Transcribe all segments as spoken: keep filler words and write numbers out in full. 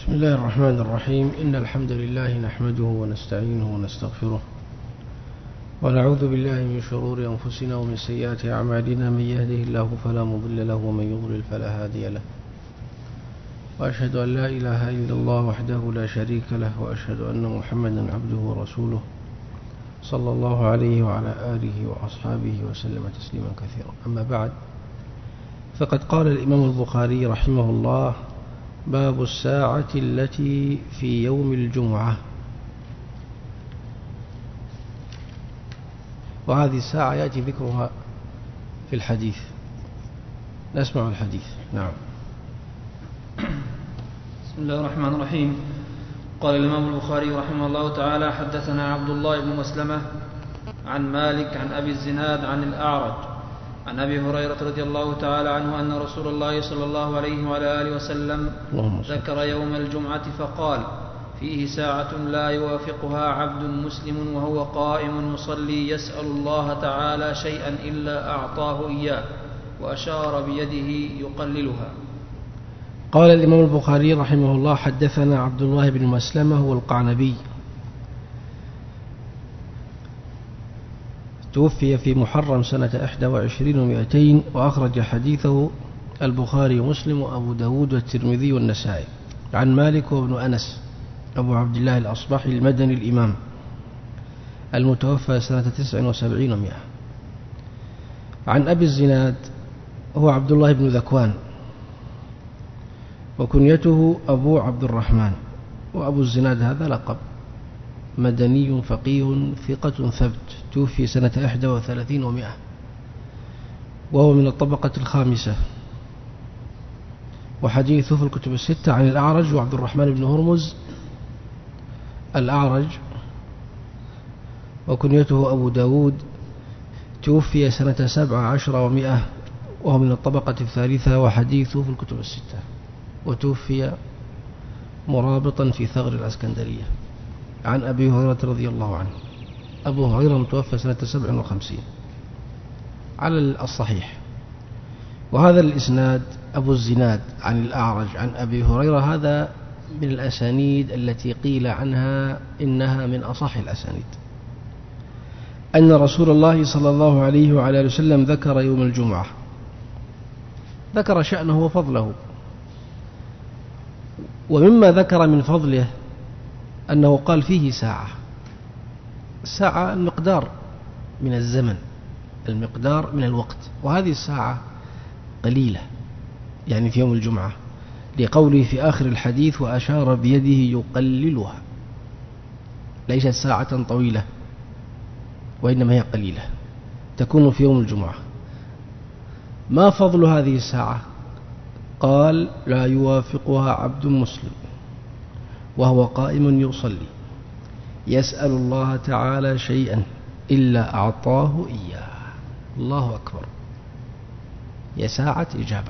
بسم الله الرحمن الرحيم. إن الحمد لله نحمده ونستعينه ونستغفره ونعوذ بالله من شرور أنفسنا ومن سيئات أعمالنا. من يهده الله فلا مضل له ومن يضلل فلا هادي له، وأشهد أن لا إله إلا الله وحده لا شريك له، وأشهد أن محمدا عبده ورسوله صلى الله عليه وعلى آله وأصحابه وسلم تسليما كثيرا. أما بعد، فقد قال الإمام البخاري رحمه الله: باب الساعة التي في يوم الجمعة. وهذه الساعة يأتي ذكرها في الحديث. نسمع الحديث. نعم. بسم الله الرحمن الرحيم. قال الإمام البخاري رحمه الله تعالى: حدثنا عبد الله بن مسلمة عن مالك عن أبي الزناد عن الأعرج عن أبي هريرة رضي الله تعالى عنه أن رسول الله صلى الله عليه وعلى آله وسلم ذكر يوم الجمعة فقال: فيه ساعة لا يوافقها عبد مسلم وهو قائم يصلي يسأل الله تعالى شيئا إلا أعطاه إياه، وأشار بيده يقللها. قال الإمام البخاري رحمه الله: حدثنا عبد الله بن مسلمة هو القعنبي، توفي في محرم سنة إحدى وعشرين ومئتين، وأخرج حديثه البخاري ومسلم وأبو داود والترمذي والنسائي. عن مالك وابن أنس أبو عبد الله الأصبحي المدني الإمام المتوفى سنة تسع وسبعين ومئة. عن أبي الزناد هو عبد الله بن ذكوان، وكنيته أبو عبد الرحمن، وأبو الزناد هذا لقب، مدني فقيه ثقة ثبت، توفي سنة إحدى وثلاثين ومئة، وهو من الطبقة الخامسة، وحديثه في الكتب الستة. عن الأعرج وعبد الرحمن بن هرمز الأعرج، وكنيته أبو داود، توفي سنة سبع عشر ومئة، وهو من الطبقة الثالثة، وحديثه في الكتب الستة، وتوفي مرابطا في ثغر الإسكندرية. عن أبي هريرة رضي الله عنه. أبو هريرة متوفى سنة سبع وخمسين على الصحيح. وهذا الإسناد أبو الزناد عن الأعرج عن أبي هريرة، هذا من الأسانيد التي قيل عنها إنها من أصح الأسانيد. أن رسول الله صلى الله عليه وعلى آله وسلم ذكر يوم الجمعة، ذكر شأنه وفضله. ومما ذكر من فضله أنه قال فيه ساعة. الساعة المقدار من الزمن، المقدار من الوقت، وهذه الساعة قليلة يعني في يوم الجمعة، لقوله في آخر الحديث: وأشار بيده يقللها. ليست ساعة طويلة، وإنما هي قليلة تكون في يوم الجمعة. ما فضل هذه الساعة؟ قال: لا يوافقها عبد مسلم وهو قائم يصلي يسأل الله تعالى شيئا إلا أعطاه إياه. الله أكبر، هي ساعة إجابة،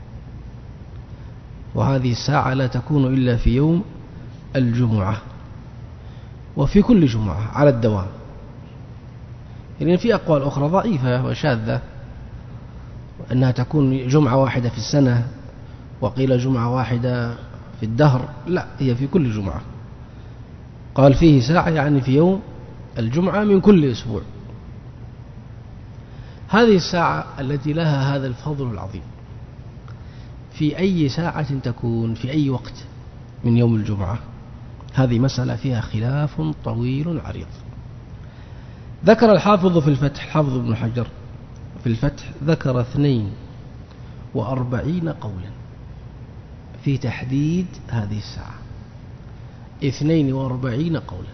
وهذه الساعة لا تكون إلا في يوم الجمعة، وفي كل جمعة على الدوام. يعني في أقوال أخرى ضعيفة وشاذة أنها تكون جمعة واحدة في السنة، وقيل جمعة واحدة في الدهر. لا، هي في كل جمعة. قال فيه ساعة يعني في يوم الجمعة من كل أسبوع. هذه الساعة التي لها هذا الفضل العظيم في أي ساعة تكون في أي وقت من يوم الجمعة، هذه مسألة فيها خلاف طويل عريض. ذكر الحافظ في الفتح، الحافظ ابن حجر في الفتح، ذكر اثنين وأربعين قولا في تحديد هذه الساعة، اثنين وأربعين قولا،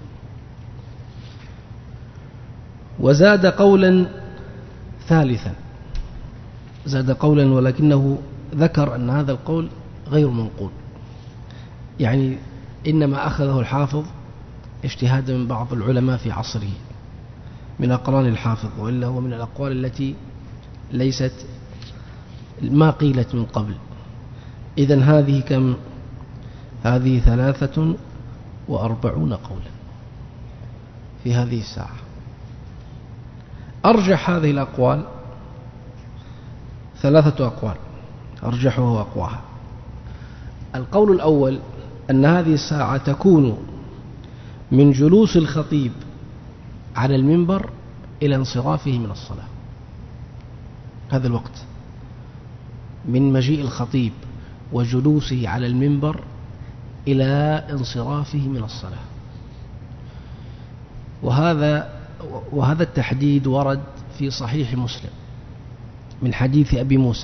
وزاد قولا ثالثا، زاد قولا ولكنه ذكر أن هذا القول غير منقول، يعني إنما أخذه الحافظ اجتهادا من بعض العلماء في عصره من أقران الحافظ، وإلا هو من الأقوال التي ليست ما قيلت من قبل. إذن هذه كم؟ هذه ثلاثة وأربعون قولا في هذه الساعة. أرجح هذه الأقوال ثلاثة أقوال، أرجحها وأقواها. القول الأول أن هذه الساعة تكون من جلوس الخطيب على المنبر إلى انصرافه من الصلاة. هذا الوقت من مجيء الخطيب وجلوسه على المنبر إلى انصرافه من الصلاة. وهذا وهذا التحديد ورد في صحيح مسلم من حديث أبي موسى.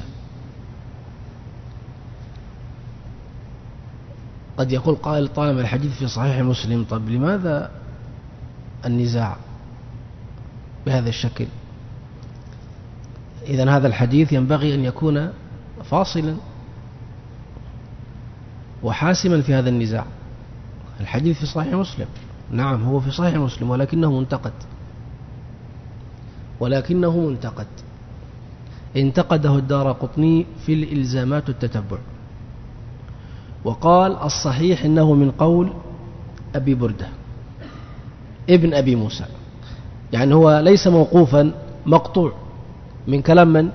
قد يقول قائل طالما الحديث في صحيح مسلم، طب لماذا النزاع بهذا الشكل؟ إذن هذا الحديث ينبغي أن يكون فاصلا وحاسما في هذا النزاع. الحديث في صحيح مسلم، نعم هو في صحيح مسلم، ولكنه منتقد ولكنه منتقد انتقده الدارقطني في الإلزامات والتتبع، وقال الصحيح إنه من قول أبي بردة ابن أبي موسى، يعني هو ليس موقوفا، مقطوع من كلام من؟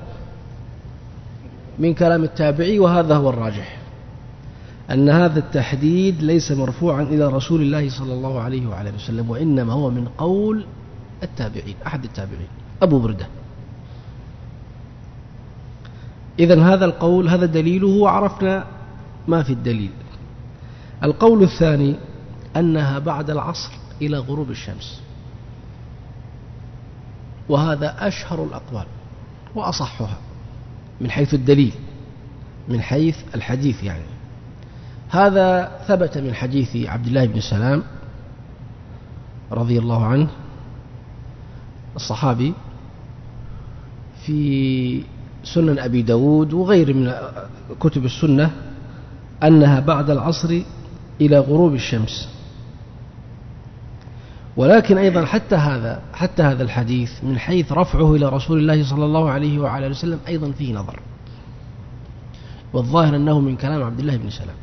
من كلام التابعي. وهذا هو الراجح، أن هذا التحديد ليس مرفوعا إلى رسول الله صلى الله عليه وعلى وسلم، وإنما هو من قول التابعين، أحد التابعين أبو بردة. إذن هذا القول هذا دليله، وعرفنا ما في الدليل. القول الثاني أنها بعد العصر إلى غروب الشمس، وهذا أشهر الأقوال وأصحها من حيث الدليل، من حيث الحديث يعني. هذا ثبت من حديث عبد الله بن سلام رضي الله عنه الصحابي في سنن أبي داود وغير من كتب السنة، أنها بعد العصر إلى غروب الشمس. ولكن أيضا حتى هذا حتى هذا الحديث من حيث رفعه إلى رسول الله صلى الله عليه وعلى وسلم أيضا فيه نظر، والظاهر أنه من كلام عبد الله بن سلام.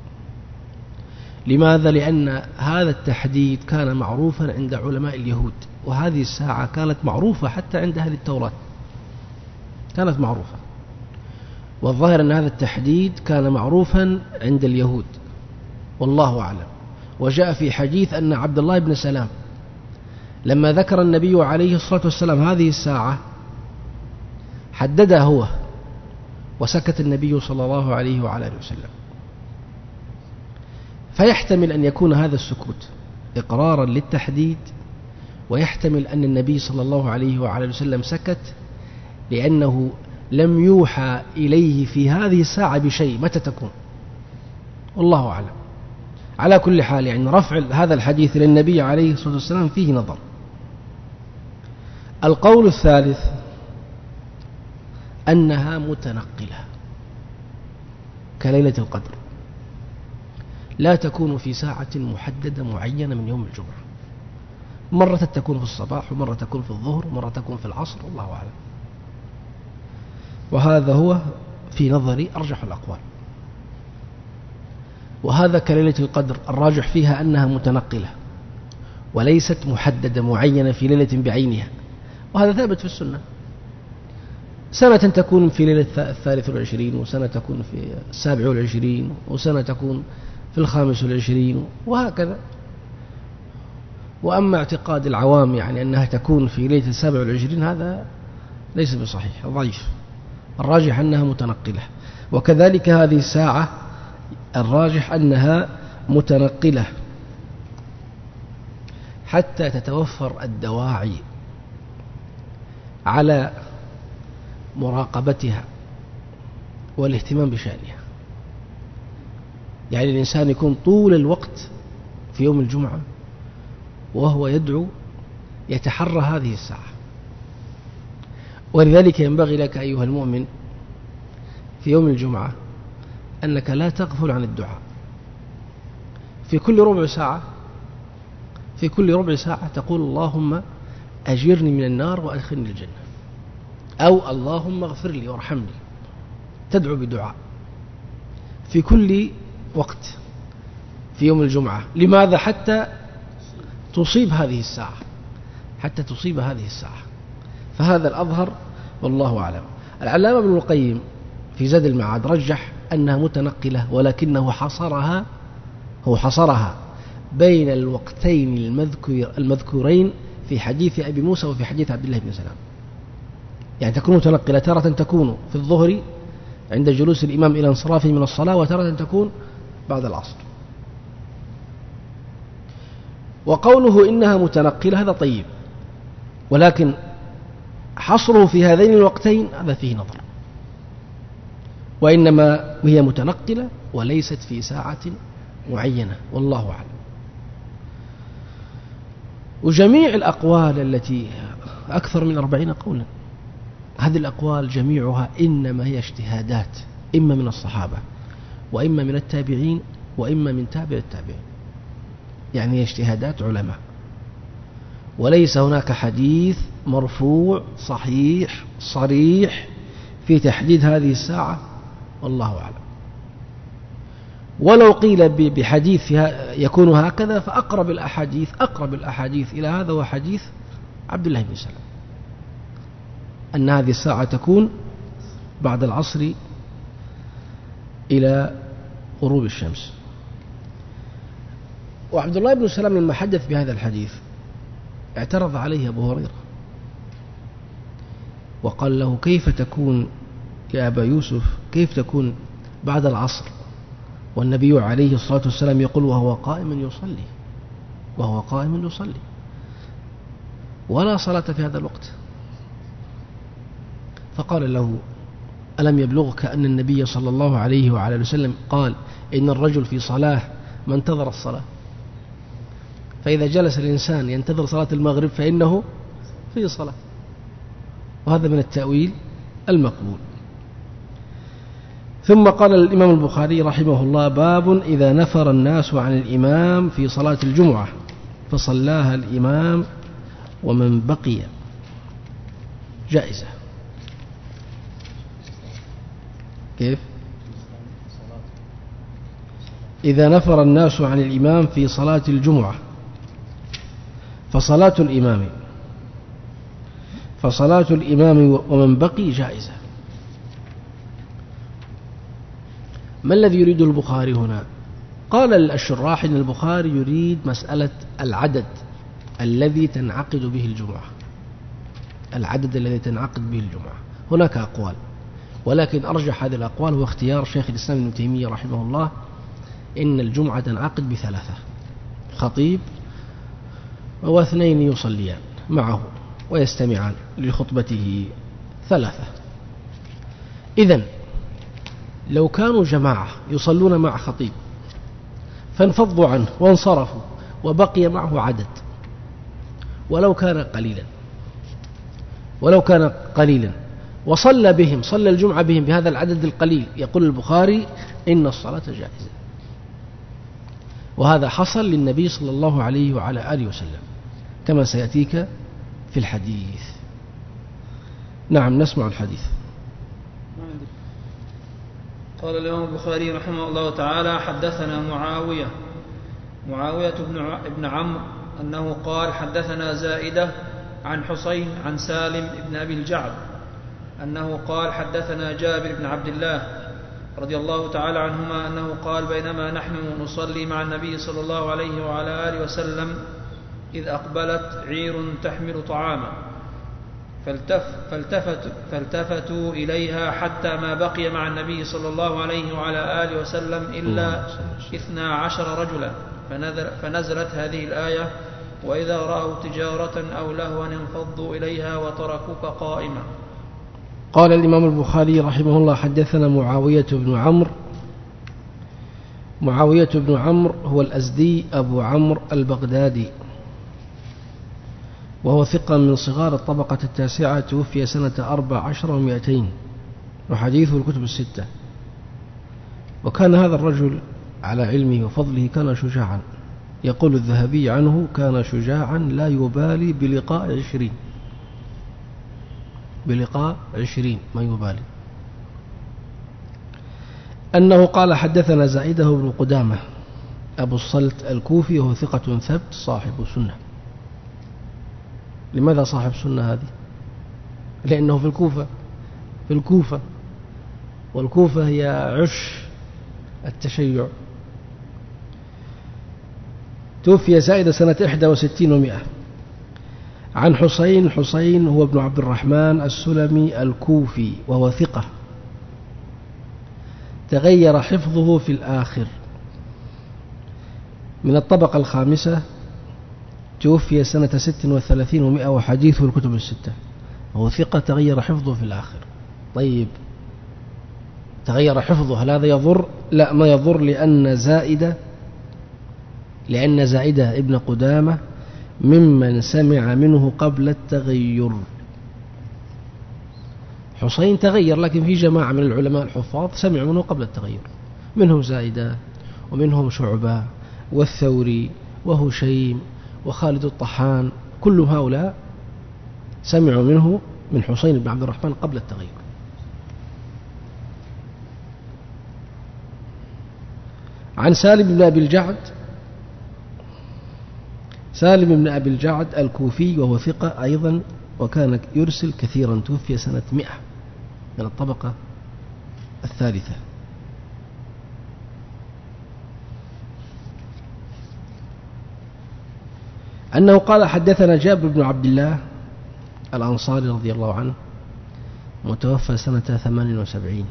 لماذا؟ لأن هذا التحديد كان معروفا عند علماء اليهود، وهذه الساعة كانت معروفة حتى عند أهل التوراة، كانت معروفة. والظاهر أن هذا التحديد كان معروفا عند اليهود والله أعلم. وجاء في حديث أن عبد الله بن سلام لما ذكر النبي عليه الصلاة والسلام هذه الساعة حددها هو، وسكت النبي صلى الله عليه وعلى آله وسلم. فيحتمل أن يكون هذا السكوت إقرارا للتحديد، ويحتمل أن النبي صلى الله عليه وعلى آله وسلم سكت لأنه لم يوحى إليه في هذه الساعة بشيء متى تكون، والله أعلم. على كل حال يعني رفع هذا الحديث للنبي عليه الصلاة والسلام فيه نظر. القول الثالث أنها متنقلة كليلة القدر، لا تكون في ساعة محددة معينة من يوم الجمعة، مرة تكون في الصباح ومرة تكون في الظهر ومرة تكون في العصر، والله أعلم. وهذا هو في نظري أرجح الأقوال. وهذا كليلة القدر الراجح فيها أنها متنقلة وليست محددة معينة في ليلة بعينها، وهذا ثابت في السنة. سنة تكون في ليلة الثالث والعشرين، وسنة تكون في السابع والعشرين، وسنة تكون في الخامس والعشرين، وهكذا. وأما اعتقاد العوام يعني أنها تكون في ليلة السابع والعشرين هذا ليس بصحيح، ضعيف. الراجح أنها متنقلة. وكذلك هذه الساعة الراجح أنها متنقلة حتى تتوفر الدواعي على مراقبتها والاهتمام بشأنها. يعني الإنسان يكون طول الوقت في يوم الجمعة وهو يدعو يتحرى هذه الساعة. ولذلك ينبغي لك أيها المؤمن في يوم الجمعة أنك لا تغفل عن الدعاء. في كل ربع ساعة في كل ربع ساعة تقول اللهم أجرني من النار وأدخلني الجنة، أو اللهم اغفر لي وارحمني. تدعو بدعاء في كل وقت في يوم الجمعة. لماذا؟ حتى تصيب هذه الساعة حتى تصيب هذه الساعة. فهذا الأظهر والله أعلم. العلامة ابن القيم في زاد المعاد رجح أنها متنقلة، ولكنه حصرها هو حصرها بين الوقتين المذكور المذكورين في حديث أبي موسى وفي حديث عبد الله بن سلام، يعني تكون متنقلة، تارة تكون في الظهر عند جلوس الإمام إلى انصرافه من الصلاة، وتارة تكون بعد العصر. وقوله إنها متنقلة هذا طيب، ولكن حصره في هذين الوقتين هذا فيه نظر، وإنما هي متنقلة وليست في ساعة معينة، والله أعلم. وجميع الأقوال التي أكثر من أربعين قولا، هذه الأقوال جميعها إنما هي اجتهادات، إما من الصحابة وإما من التابعين وإما من تابع التابعين، يعني اجتهادات علماء، وليس هناك حديث مرفوع صحيح صريح في تحديد هذه الساعة، والله أعلم. ولو قيل بحديث يكون هكذا فأقرب الأحاديث أقرب الأحاديث إلى هذا هو حديث عبد الله بن سلام، أن هذه الساعة تكون بعد العصر إلى غروب الشمس. وعبد الله بن سلام لما حدث بهذا الحديث اعترض عليه أبو هريرة وقال له: كيف تكون يا أبا يوسف، كيف تكون بعد العصر والنبي عليه الصلاة والسلام يقول وهو قائم يصلي وهو قائم يصلي ولا صلاة في هذا الوقت؟ فقال له: ألم يبلغك أن النبي صلى الله عليه وعلى وسلم قال: إن الرجل في صلاة ما انتظر الصلاة، فإذا جلس الإنسان ينتظر صلاة المغرب فإنه في صلاة. وهذا من التأويل المقبول. ثم قال الإمام البخاري رحمه الله: باب إذا نفر الناس عن الإمام في صلاة الجمعة فصلاها الإمام ومن بقي جائزة. كيف؟ إذا نفر الناس عن الإمام في صلاة الجمعة فصلاة الإمام فصلاة الإمام ومن بقي جائزة. ما الذي يريد البخاري هنا؟ قال الشراح إن البخاري يريد مسألة العدد الذي تنعقد به الجمعة، العدد الذي تنعقد به الجمعة. هناك أقوال، ولكن أرجح هذه الأقوال هو اختيار شيخ الإسلام ابن تيمية رحمه الله، إن الجمعة تنعقد بثلاثة: خطيب واثنين يصليان معه ويستمعان لخطبته، ثلاثة. إذن لو كانوا جماعة يصلون مع خطيب فانفضوا عنه وانصرفوا وبقي معه عدد، ولو كان قليلا ولو كان قليلا وصلى بهم صلى الجمعة بهم بهذا العدد القليل، يقول البخاري إن الصلاة جائزة. وهذا حصل للنبي صلى الله عليه وعلى آله وسلم كما سيأتيك في الحديث. نعم، نسمع الحديث. قال الإمام البخاري رحمه الله تعالى: حدثنا معاوية معاوية بن عمرو أنه قال: حدثنا زائدة عن حسين عن سالم بن أبي الجعد أنه قال: حدثنا جابر بن عبد الله رضي الله تعالى عنهما أنه قال: بينما نحن نصلي مع النبي صلى الله عليه وعلى آله وسلم إذ أقبلت عير تحمل طعاما فالتف فالتفت فالتفتوا إليها حتى ما بقي مع النبي صلى الله عليه وعلى آله وسلم إلا اثنا عشر رجلا، فنزلت هذه الآية: وإذا رأوا تجارة أو لهوا انفضوا إليها وتركوك قائما. قال الإمام البخاري رحمه الله: حدثنا معاوية بن عمرو. معاوية بن عمرو هو الأزدي أبو عمرو البغدادي، وهو ثقة من صغار الطبقة التاسعة، توفي سنة أربع عشر ومئتين، وحديثه الكتب الستة. وكان هذا الرجل على علمه وفضله كان شجاعا، يقول الذهبي عنه: كان شجاعا لا يبالي بلقاء عشرين بلقاء عشرين ما يبالي. أنه قال: حدثنا زائدة بن قدامة أبو الصلت الكوفي، وهو ثقة ثبت صاحب سنة. لماذا صاحب سنة هذه؟ لأنه في الكوفة في الكوفة والكوفة هي عش التشيع. توفي زائدة سنة إحدى وستين ومئة. عن حسين، حسين هو ابن عبد الرحمن السلمي الكوفي وهو ثقة، تغير حفظه في الآخر، من الطبقة الخامسة، توفي سنة ست وثلاثين ومئة وحديثه الكتب الستة، وهو ثقة تغير حفظه في الآخر. طيب تغير حفظه، هل هذا يضر؟ لا، ما يضر، لأن زائدة لأن زائدة ابن قدامة ممن سمع منه قبل التغير. حسين تغير، لكن في جماعة من العلماء الحفاظ سمعوا منه قبل التغير، منهم زائدة ومنهم شعبة والثوري وهشيم وخالد الطحان، كل هؤلاء سمعوا منه من حسين بن عبد الرحمن قبل التغير. عن سالم بن أبي الجعد، سالم بن أبي الجعد الكوفي وهو ثقة أيضا، وكان يرسل كثيرا، توفي سنة مئة، من الطبقة الثالثة. أنه قال حدثنا جابر بن عبد الله الأنصاري رضي الله عنه، متوفى سنة ثمان وسبعين،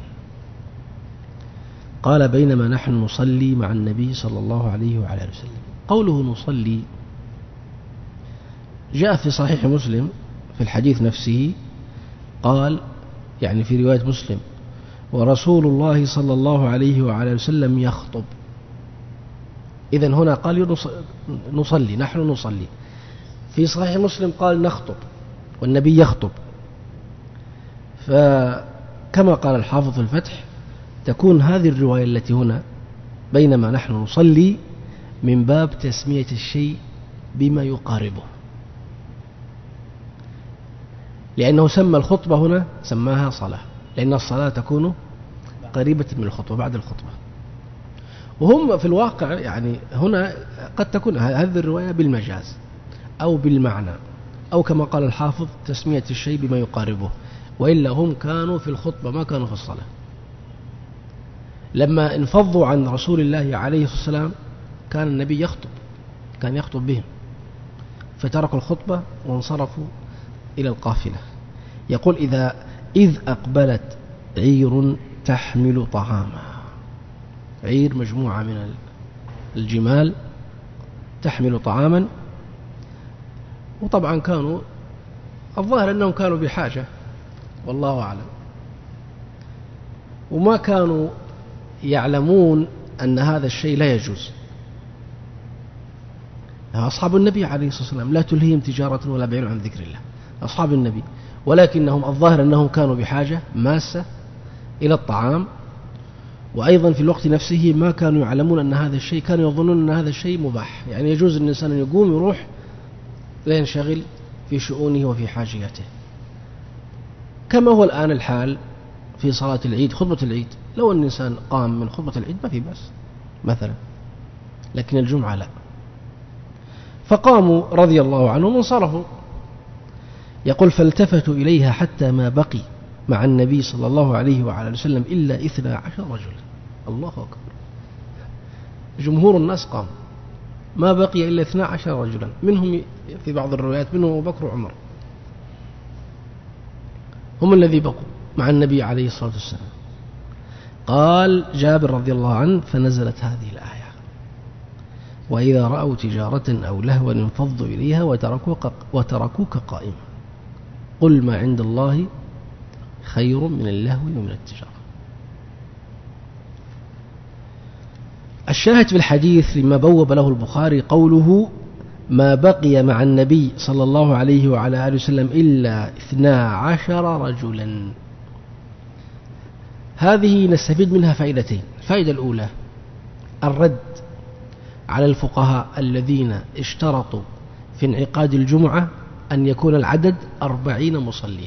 قال بينما نحن نصلي مع النبي صلى الله عليه وعلى آله وسلم. قوله نصلي جاء في صحيح مسلم في الحديث نفسه، قال يعني في رواية مسلم: ورسول الله صلى الله عليه وعلى آله وسلم يخطب. إذن هنا قال نصلي، نحن نصلي. في صحيح مسلم قال نخطب والنبي يخطب. فكما قال الحافظ في الفتح، تكون هذه الرواية التي هنا بينما نحن نصلي من باب تسمية الشيء بما يقاربه، لأنه سمى الخطبة هنا سماها صلاة، لأن الصلاة تكون قريبة من الخطبة بعد الخطبة. وهم في الواقع يعني هنا قد تكون هذه الرواية بالمجاز أو بالمعنى، أو كما قال الحافظ تسمية الشيء بما يقاربه، وإلا هم كانوا في الخطبة ما كانوا في الصلاة. لما انفضوا عن رسول الله عليه الصلاة والسلام كان النبي يخطب، كان يخطب بهم، فتركوا الخطبة وانصرفوا إلى القافلة. يقول إذا إذ أقبلت عير تحمل طعاما، عير مجموعة من الجمال تحمل طعاما، وطبعا كانوا الظاهر أنهم كانوا بحاجة والله أعلم، وما كانوا يعلمون أن هذا الشيء لا يجوز. أصحاب النبي عليه الصلاة والسلام لا تلهيهم تجارة ولا بيع عن ذكر الله، أصحاب النبي، ولكنهم الظاهر أنهم كانوا بحاجة ماسة إلى الطعام، وأيضا في الوقت نفسه ما كانوا يعلمون أن هذا الشيء، كانوا يظنون أن هذا الشيء مباح، يعني يجوز الإنسان أن يقوم يروح لا ينشغل في شؤونه وفي حاجياته، كما هو الآن الحال في صلاة العيد، خطبة العيد، لو أن الإنسان قام من خطبة العيد ما في بأس مثلا، لكن الجمعة لا. فقاموا رضي الله عنهم وانصرفوا. يقول فالتفتوا إليها حتى ما بقي مع النبي صلى الله عليه وعلى وسلم إلا إثنى عشر رجلا. الله أكبر، جمهور الناس قام، ما بقي إلا اثنى عشر رجلا، منهم في بعض الروايات منهم أبو بكر وعمر، هم الذي بقوا مع النبي عليه الصلاة والسلام. قال جابر رضي الله عنه فنزلت هذه الآية: وإذا رأوا تجارة أو لهوا انفضوا إليها وتركوك, وتركوك قائما قل ما عند الله خير من اللهو ومن التجارة. الشاهد في الحديث لما بوب له البخاري قوله ما بقي مع النبي صلى الله عليه وعلى آله وسلم إلا اثنا عشر رجلا. هذه نستفيد منها فائدتين. الفائدة الأولى الرد على الفقهاء الذين اشترطوا في انعقاد الجمعة أن يكون العدد أربعين مصليا،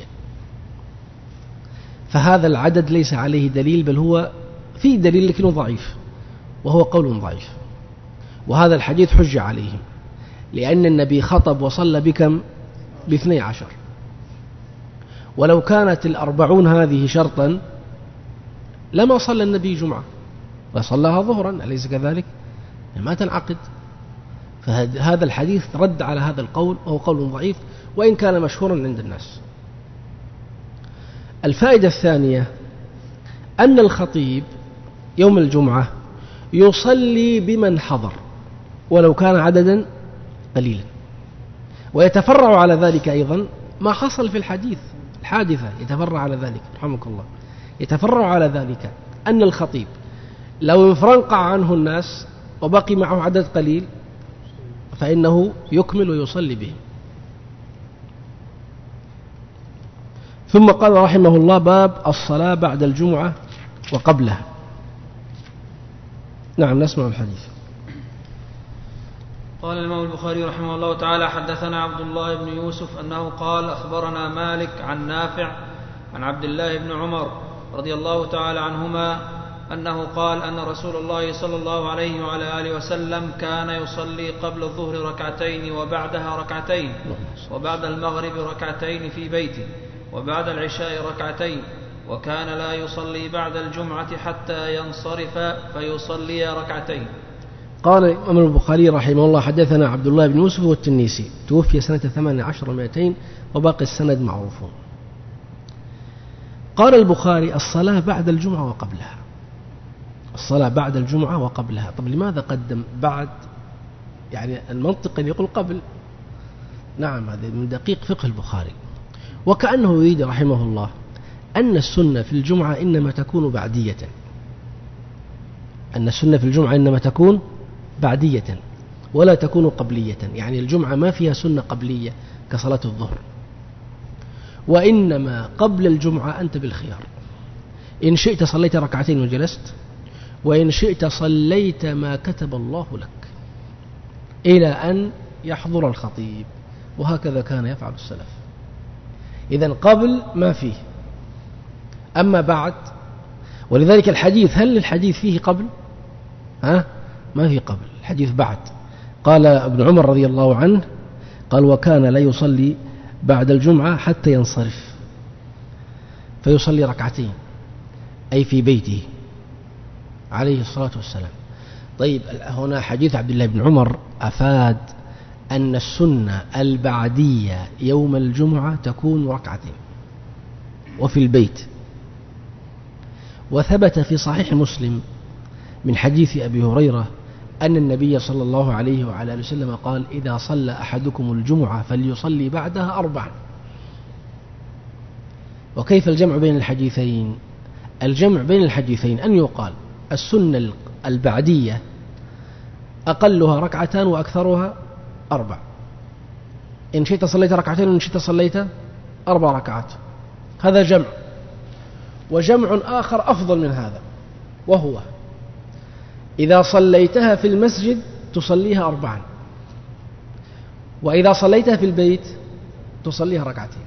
فهذا العدد ليس عليه دليل، بل هو فيه دليل لكنه ضعيف، وهو قول ضعيف، وهذا الحديث حجة عليهم، لأن النبي خطب وصلى بكم باثني عشر، ولو كانت الأربعون هذه شرطا لما صلى النبي جمعة وصلىها ظهرا، أليس كذلك؟ ما تنعقد. فهذا الحديث رد على هذا القول، وهو قول ضعيف وإن كان مشهورا عند الناس. الفائدة الثانية أن الخطيب يوم الجمعة يصلي بمن حضر ولو كان عددا قليلا، ويتفرع على ذلك أيضا ما حصل في الحديث الحادثة، يتفرع على ذلك رحمك الله، يتفرع على ذلك أن الخطيب لو انفرنقع عنه الناس وبقي معه عدد قليل فإنه يكمل ويصلي بهم. ثم قال رحمه الله: باب الصلاة بعد الجمعة وقبلها. نعم، نسمع الحديث. قال الإمام البخاري رحمه الله تعالى: حدثنا عبد الله بن يوسف أنه قال: أخبرنا مالك عن نافع عن عبد الله بن عمر رضي الله تعالى عنهما أنه قال أن رسول الله صلى الله عليه وعلى آله وسلم كان يصلي قبل الظهر ركعتين وبعدها ركعتين، وبعد المغرب ركعتين في بيته، وبعد العشاء ركعتين، وكان لا يصلي بعد الجمعة حتى ينصرف فيصلي ركعتين. قال الإمام البخاري رحمه الله: حدثنا عبد الله بن يوسف والتنيسي، توفي سنة ثمان عشر ومائتين، وباقي السند معروفون. قال البخاري: الصلاة بعد الجمعة وقبلها. الصلاة بعد الجمعة وقبلها. طب لماذا قدم بعد؟ يعني المنطق أن يقول قبل. نعم، هذا من دقيق فقه البخاري. وكأنه يريد رحمه الله أن السنة في الجمعة إنما تكون بعدية، أن السنة في الجمعة إنما تكون بعدية ولا تكون قبلية. يعني الجمعة ما فيها سنة قبلية كصلاة الظهر، وإنما قبل الجمعة أنت بالخيار، إن شئت صليت ركعتين وجلست، وإن شئت صليت ما كتب الله لك إلى أن يحضر الخطيب، وهكذا كان يفعل السلف. إذن قبل ما فيه، أما بعد. ولذلك الحديث، هل الحديث فيه قبل؟ ها؟ ما فيه قبل، الحديث بعد. قال ابن عمر رضي الله عنه قال: وكان لا يصلي بعد الجمعة حتى ينصرف فيصلي ركعتين، أي في بيته عليه الصلاة والسلام. طيب، هنا حديث عبد الله بن عمر أفاد أن السنة البعدية يوم الجمعة تكون ركعتين وفي البيت. وثبت في صحيح مسلم من حديث أبي هريرة أن النبي صلى الله عليه وعلى آله وسلم قال: إذا صلى أحدكم الجمعة فليصلي بعدها أربعا. وكيف الجمع بين الحديثين؟ الجمع بين الحديثين أن يقال السنة البعدية أقلها ركعتان وأكثرها أربع، إن شئت صليت ركعتين وإن شئت صليت أربع ركعات، هذا جمع. وجمع آخر أفضل من هذا، وهو إذا صليتها في المسجد تصليها أربعا، وإذا صليتها في البيت تصليها ركعتين.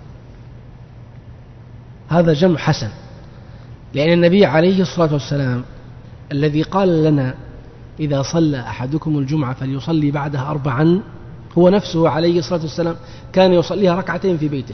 هذا جمع حسن، لأن النبي عليه الصلاة والسلام الذي قال لنا: إذا صلى أحدكم الجمعة فليصلي بعدها أربعا، هو نفسه عليه الصلاة والسلام كان يصليها ركعتين في بيته.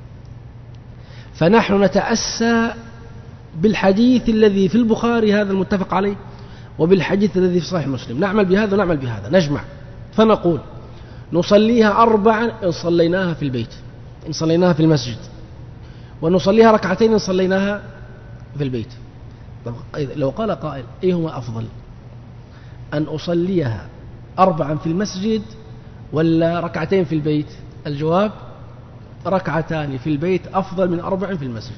فنحن نتأسى بالحديث الذي في البخاري هذا المتفق عليه، وبالحديث الذي في صحيح مسلم، نعمل بهذا ونعمل بهذا، نجمع فنقول نصليها أربعا إن صليناها في البيت، إن صليناها في المسجد، ونصليها ركعتين إن صليناها في البيت. طب لو قال قائل: إيه هو أفضل، أن أصليها أربعا في المسجد ولا ركعتين في البيت؟ الجواب: ركعتان في البيت أفضل من أربع في المسجد،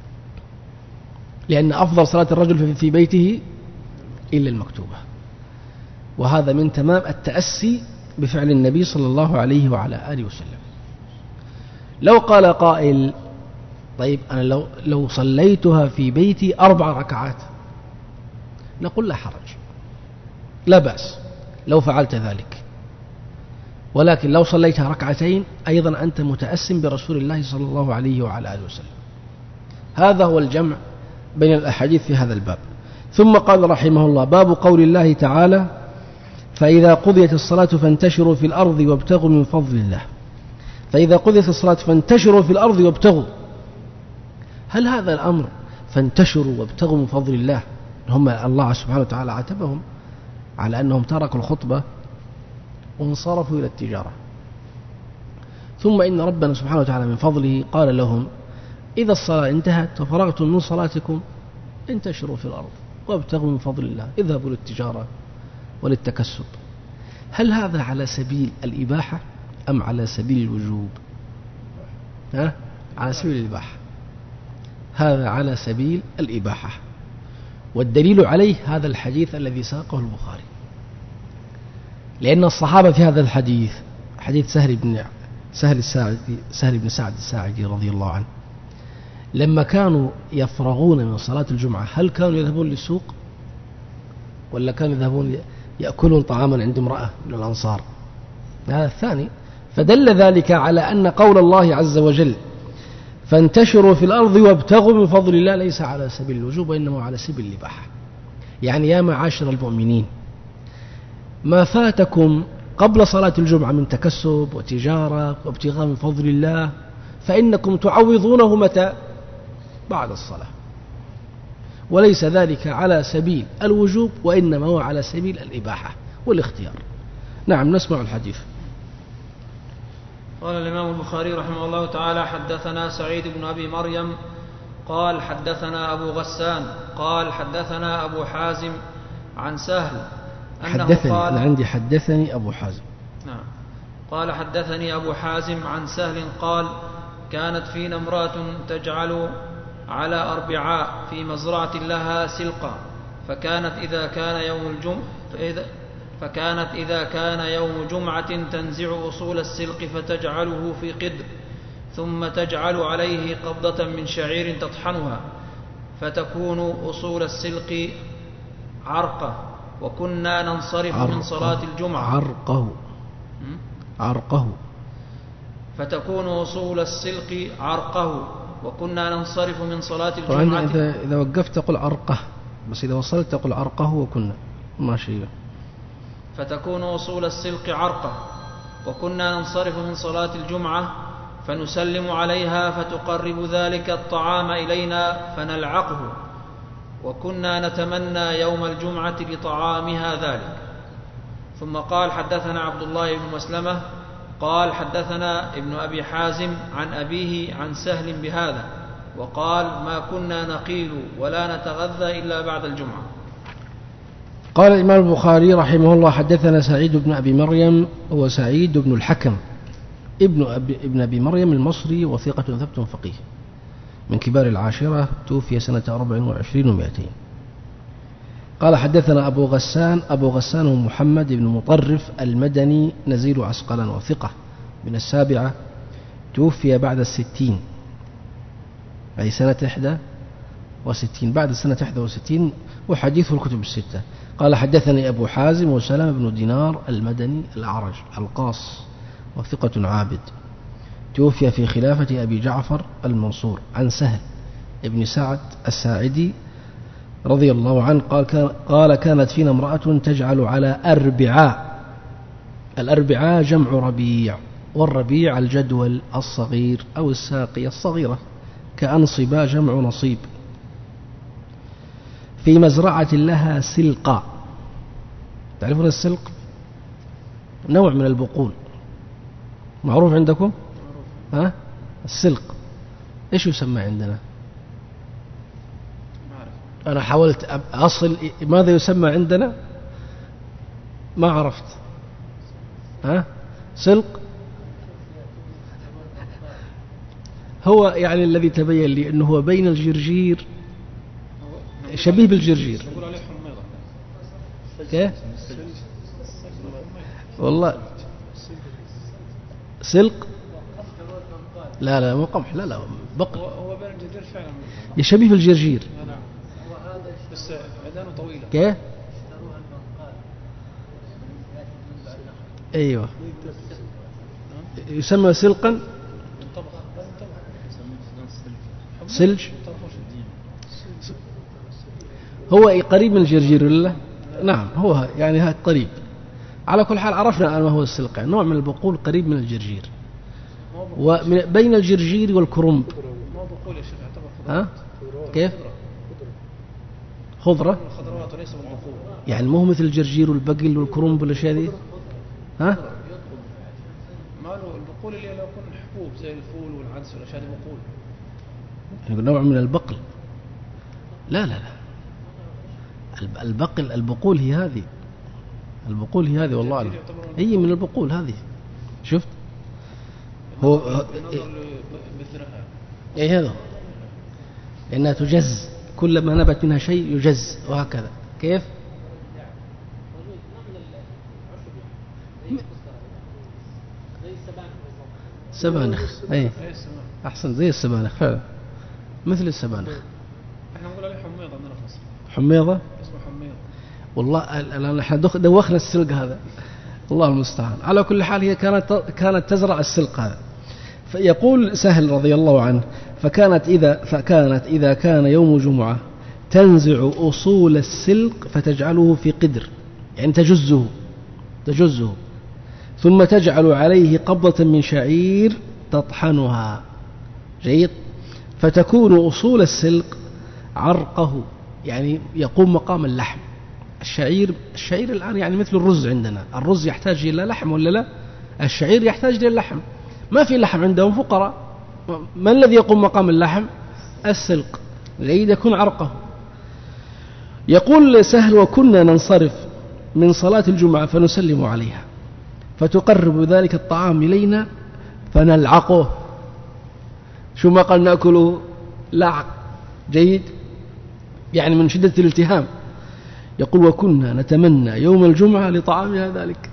لأن أفضل صلاة الرجل في بيته إلا المكتوبة. وهذا من تمام التأسي بفعل النبي صلى الله عليه وعلى آله وسلم. لو قال قائل: طيب أنا لو, لو صليتها في بيتي أربع ركعات، نقول لا حرج، لا بأس لو فعلت ذلك، ولكن لو صليتها ركعتين أيضا أنت متأسم برسول الله صلى الله عليه وعلى آله وسلم. هذا هو الجمع بين الأحاديث في هذا الباب. ثم قال رحمه الله: باب قول الله تعالى: فإذا قضيت الصلاة فانتشروا في الأرض وابتغوا من فضل الله. فإذا قضيت الصلاة فانتشروا في الأرض وابتغوا، هل هذا الأمر فانتشروا وابتغوا من فضل الله هم الله سبحانه وتعالى عاتبهم على أنهم تركوا الخطبة وانصرفوا إلى التجارة. ثم إن ربنا سبحانه وتعالى من فضله قال لهم: إذا الصلاة انتهت وفرغتم من صلاتكم انتشروا في الأرض وابتغوا من فضل الله، اذهبوا للتجارة وللتكسب. هل هذا على سبيل الإباحة أم على سبيل الوجوب؟ ها؟ على سبيل الإباحة. هذا على سبيل الإباحة، والدليل عليه هذا الحديث الذي ساقه البخاري، لأن الصحابة في هذا الحديث، حديث سهل بن سهل الساعدي سهل بن سعد الساعدي رضي الله عنه، لما كانوا يفرغون من صلاة الجمعة هل كانوا يذهبون للسوق ولا كانوا يذهبون يأكلون طعاما عند امرأة من الأنصار؟ هذا الثاني. فدل ذلك على أن قول الله عز وجل: فانتشروا في الأرض وابتغوا من فضل الله ليس على سبيل الوجوب وإنما على سبيل الإباحة. يعني يا معاشر المؤمنين، ما فاتكم قبل صلاة الجمعة من تكسب وتجارة وابتغاء من فضل الله فإنكم تعوضونه متى؟ بعد الصلاة، وليس ذلك على سبيل الوجوب وإنما هو على سبيل الإباحة والاختيار. نعم، نسمع الحديث. قال الإمام البخاري رحمه الله تعالى: حدثنا سعيد بن أبي مريم قال حدثنا أبو غسان قال حدثنا أبو حازم عن سهل أنه حدثني قال أنا عندي حدثني أبو حازم. نعم. قال حدثني أبو حازم عن سهل قال: كانت فينا امرأة تجعل على أربعاء في مزرعة لها سلقا، فكانت إذا كان يوم الجمعة فإذا فكانت إذا كان يوم جمعة تنزع أصول السلق فتجعله في قدر، ثم تجعل عليه قبضة من شعير تطحنها، فتكون أصول السلق عرقة، وكنا ننصرف عرقه من صلاة الجمعة عرقه عرقه فتكون أصول السلق عرقه وكنا ننصرف من صلاة الجمعة. إذا, إذا وقفت تقول عرقه، بس إذا وصلت تقول عرقه وكنا ماشي. فتكون أصول السلق عرقة وكنا ننصرف من صلاة الجمعة فنسلم عليها فتقرب ذلك الطعام إلينا فنلعقه، وكنا نتمنى يوم الجمعة لطعامها ذلك. ثم قال: حدثنا عبد الله بن مسلمة قال حدثنا ابن أبي حازم عن أبيه عن سهل بهذا، وقال: ما كنا نقيل ولا نتغذى إلا بعد الجمعة. قال الإمام البخاري رحمه الله: حدثنا سعيد بن أبي مريم، هو سعيد بن الحكم ابن أبي, ابن أبي مريم المصري، وثيقة ثبت فقيه من كبار العاشرة، توفي سنة أربع وعشرين ومائتين. قال: حدثنا أبو غسان أبو غسان محمد بن مطرف المدني نزيل عسقلان، وثقة من السابعة، توفي بعد الستين، أي سنة إحدى وستين، بعد سنة إحدى وستين، وحديثه الكتب الستة. قال: حدثني أبو حازم وسلام بن دينار المدني الأعرج القاص، وثقة عابد، توفي في خلافة أبي جعفر المنصور، عن سهل ابن سعد الساعدي رضي الله عنه قال: كان قال كانت فينا امرأة تجعل على أربعاء. الأربعاء جمع ربيع، والربيع الجدول الصغير أو الساقية الصغيرة، كأنصبا جمع نصيب، في مزرعة لها سلقا. تعرفون السلق؟ نوع من البقول، معروف عندكم؟ ها؟ السلق إيش يسمى عندنا؟ أنا حاولت أصل ماذا يسمى عندنا، ما عرفت. ها؟ سلق هو يعني الذي تبين لي أنه هو بين الجرجير، شبيه بالجرجير. كيف؟ والله سلق، لا لا مو قمح، لا لا بقر، هو بين الجرجير فعلا، يشبيه بالجرجير. نعم، بس عدانه طويلة. كيف؟ أيوة، يسمى سلقا، سلج، هو قريب من الجرجير ولا؟ نعم، هو يعني هذا قريب. على كل حال عرفنا ما هو السلق، نوع من البقول قريب من الجرجير، وبين الجرجير والكرنب. ما بقول يا شيخ، يعتبر ها؟ كيف؟ خضرة، خضروات وليس بالبقول. يعني مو مثل الجرجير والبقل والكرنب والاشياء ذي. ها؟ ما له البقول اللي لو يكون حبوب زي الفول والعدس والأشياء دي بقول. يعني نوع من البقل. لا لا لا. البقل البقول هي هذه. البقول هي هذه والله أعلم. هي من البقول هذه. شفت؟ هو ايه هذا؟ لأنها تجز، كلما نبت منها شيء يجز وهكذا. كيف؟ سبانخ. اي احسن، زي السبانخ فعلا، مثل السبانخ. احنا نقول عليه حميضة عندنا في مصر. حميضة؟ اسمه حميضة. والله الان احنا دوخنا السلق هذا، الله المستعان. على كل حال هي كانت كانت تزرع السلق هذا. فيقول سهل رضي الله عنه: فكانت إذا فكانت إذا كان يوم جمعة تنزع أصول السلق فتجعله في قدر، يعني تجزه تجزه ثم تجعل عليه قبضة من شعير تطحنها. جيد. فتكون أصول السلق عرقه، يعني يقوم مقام اللحم. الشعير الشعير الآن يعني مثل الرز عندنا، الرز يحتاج إلى لحم ولا لا؟ الشعير يحتاج إلى اللحم. ما في لحم عندهم، فقراء. ما الذي يقوم مقام اللحم؟ السلق. جيد. يكون عرقه. يقول سهل: وكنا ننصرف من صلاة الجمعة فنسلم عليها فتقرب ذلك الطعام إلينا فنلعقه. شو ما قال نأكله لعق. جيد. يعني من شدة الالتهام. يقول: وكنا نتمنى يوم الجمعة لطعامها ذلك،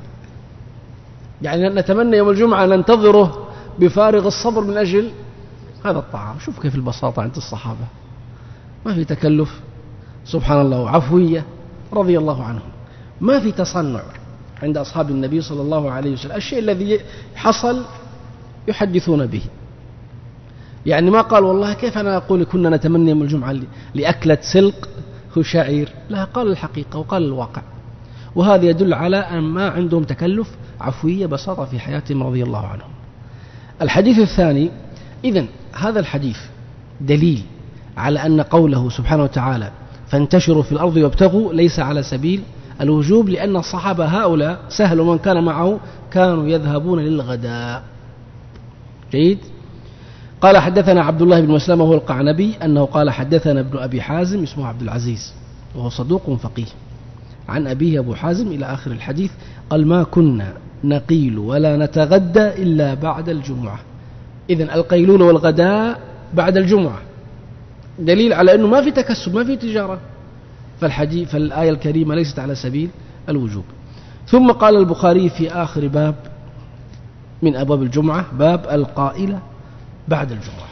يعني نتمنى يوم الجمعة ننتظره بفارغ الصبر من أجل هذا الطعام. شوف كيف البساطة عند الصحابة، ما في تكلف، سبحان الله، وعفوية رضي الله عنهم. ما في تصنع عند أصحاب النبي صلى الله عليه وسلم. الشيء الذي حصل يحدثون به، يعني ما قال والله كيف أنا أقول كنا نتمنى يوم الجمعة لأكلة سلق وشعير، لا، قال الحقيقة وقال الواقع. وهذا يدل على أن ما عندهم تكلف، عفوية، بساطة في حياتهم رضي الله عنهم. الحديث الثاني: إذن هذا الحديث دليل على أن قوله سبحانه وتعالى فانتشروا في الأرض وابتغوا ليس على سبيل الوجوب، لأن الصحابة هؤلاء سهل ومن كان معه كانوا يذهبون للغداء. جيد. قال: حدثنا عبد الله بن مسلمة وهو القعنبي أنه قال: حدثنا ابن أبي حازم اسمه عبد العزيز وهو صدوق فقيه، عن أبيه أبو حازم إلى آخر الحديث. قال: ما كنا نقيل ولا نتغدى إلا بعد الجمعة. إذن القيلول والغداء بعد الجمعة، دليل على أنه ما في تكسب، ما في تجارة. فالحديث فالآية الكريمة ليست على سبيل الوجوب. ثم قال البخاري في آخر باب من أبواب الجمعة: باب القائلة بعد الجمعة.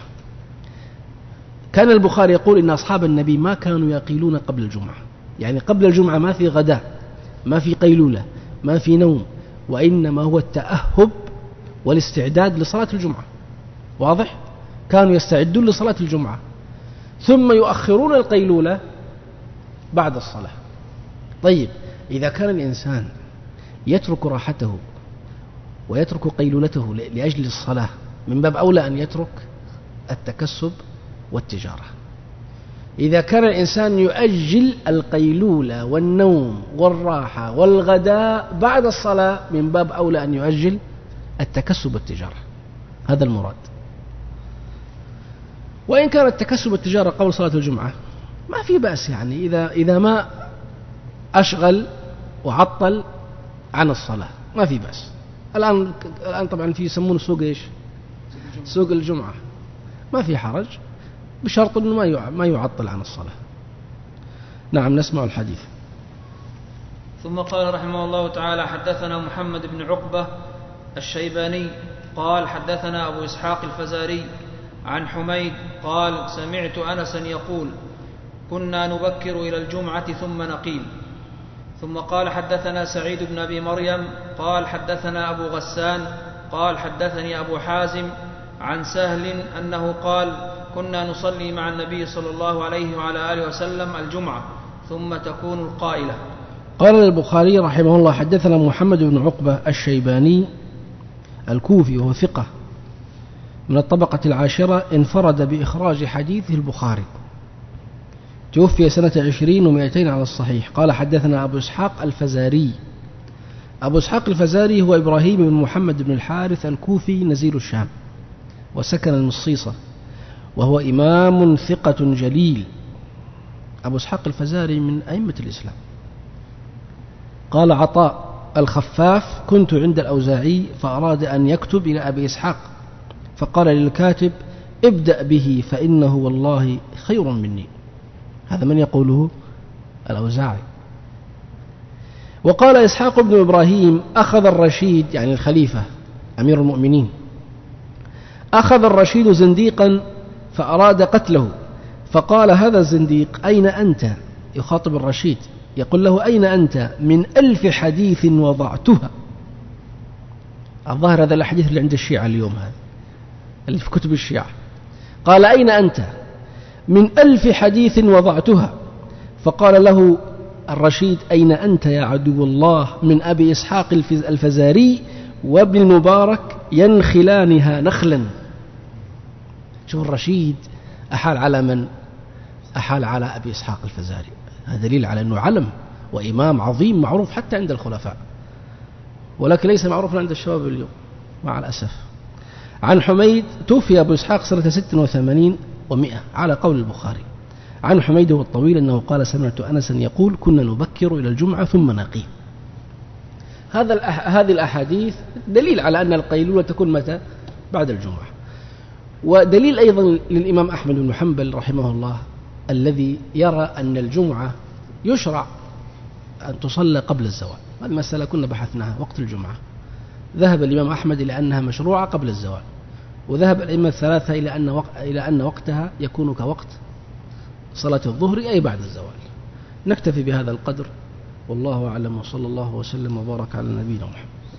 كان البخاري يقول إن أصحاب النبي ما كانوا يقيلون قبل الجمعة، يعني قبل الجمعة ما في غداء، ما في قيلولة، ما في نوم، وإنما هو التأهب والاستعداد لصلاة الجمعة. واضح؟ كانوا يستعدون لصلاة الجمعة ثم يؤخرون القيلولة بعد الصلاة. طيب، إذا كان الإنسان يترك راحته ويترك قيلولته لأجل الصلاة، من باب أولى أن يترك التكسب والتجارة. إذا كان الإنسان يؤجل القيلولة والنوم والراحة والغداء بعد الصلاة، من باب أولى أن يؤجل التكسب والتجارة. هذا المراد. وإن كان التكسب والتجارة قبل صلاة الجمعة ما في بأس، يعني إذا إذا ما أشغل وعطل عن الصلاة ما في بأس. الآن الآن طبعا في يسمونه سوق إيش؟ سوق الجمعة. ما في حرج، بشرط أنه ما ما يعطل عن الصلاة. نعم، نسمع الحديث. ثم قال رحمه الله تعالى: حدثنا محمد بن عقبة الشيباني قال: حدثنا أبو إسحاق الفزاري عن حميد قال: سمعت أنسا يقول: كنا نبكر إلى الجمعة ثم نقيل. ثم قال: حدثنا سعيد بن أبي مريم قال: حدثنا أبو غسان قال: حدثني أبو حازم عن سهل أنه قال: كنا نصلي مع النبي صلى الله عليه وعلى آله وسلم الجمعة ثم تكون القائلة. قال البخاري رحمه الله: حدثنا محمد بن عقبة الشيباني الكوفي وهو ثقة من الطبقة العاشرة، انفرد بإخراج حديثه البخاري، توفي سنة عشرين ومائتين على الصحيح. قال: حدثنا أبو إسحاق الفزاري أبو إسحاق الفزاري هو إبراهيم بن محمد بن الحارث الكوفي نزيل الشام، وسكن المصيصة، وهو إمام ثقة جليل. أبو إسحاق الفزاري من أئمة الإسلام. قال عطاء الخفاف: كنت عند الأوزاعي فأراد أن يكتب إلى أبي إسحاق، فقال للكاتب: ابدأ به فإنه والله خير مني. هذا من يقوله؟ الأوزاعي. وقال إسحاق بن إبراهيم: أخذ الرشيد، يعني الخليفة أمير المؤمنين، أخذ الرشيد زنديقا فأراد قتله، فقال هذا الزنديق: أين أنت؟ يخاطب الرشيد يقول له: أين أنت من ألف حديث وضعتها. الظاهر هذا الحديث اللي عند الشيعة اليوم، هذا اللي في كتب الشيعة. قال: أين أنت من ألف حديث وضعتها. فقال له الرشيد: أين أنت يا عدو الله من أبي إسحاق الفزاري وابن المبارك ينخلانها نخلا. شوف الرشيد أحال على من؟ أحال على أبي إسحاق الفزاري. هذا دليل على أنه علم وإمام عظيم معروف حتى عند الخلفاء، ولكن ليس معروفا عند الشباب اليوم مع الأسف. عن حميد: توفي أبو إسحاق سنة ست وثمانين ومئة على قول البخاري. عن حميد الطويل أنه قال: سمعت أنسا يقول: كنا نبكر إلى الجمعة ثم نقيم. هذا هذه الأحاديث دليل على أن القيلولة تكون متى؟ بعد الجمعة. ودليل أيضا للإمام أحمد بن حنبل رحمه الله الذي يرى أن الجمعة يشرع أن تصلى قبل الزوال. هذه المسألة كنا بحثناها وقت الجمعة. ذهب الإمام أحمد إلى أنها مشروعة قبل الزوال، وذهب الأئمة الثلاثة إلى أن وق... إلى أن وقتها يكون كوقت صلاة الظهر أي بعد الزوال. نكتفي بهذا القدر، والله أعلم، وصلى الله وسلم وبارك على نبينا محمد.